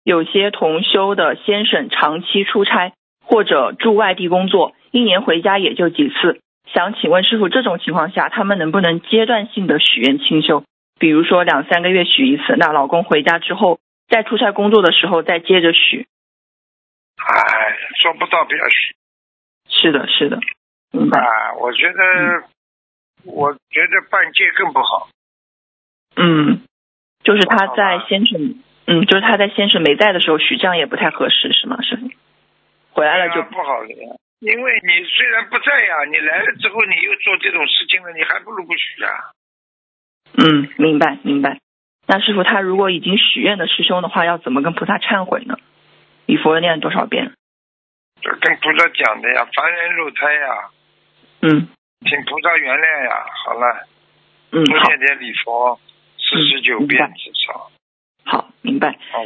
有些同修的先生长期出差或者住外地工作，1年回家也就几次，想请问师父，这种情况下他们能不能阶段性的许愿清修，比如说2、3个月许一次，那老公回家之后在出差工作的时候再接着许？ 做不到不要许。 是的，是的，明白。 我觉得半戒更不好。 就是他在先生，就是他在先生没在的时候许，这样也不太合适，是吗？师父，回来了就不好的呀。因为你虽然不在呀，你来了之后你又做这种事情了，你还不如不许啊。 明白明白。那师父，他如果已经许愿的师兄的话，要怎么跟菩萨忏悔呢？礼佛念多少遍？ 就跟菩萨讲的呀，凡人入胎呀。请菩萨原谅呀。好了。多念点礼佛，49遍至少。 好，明白。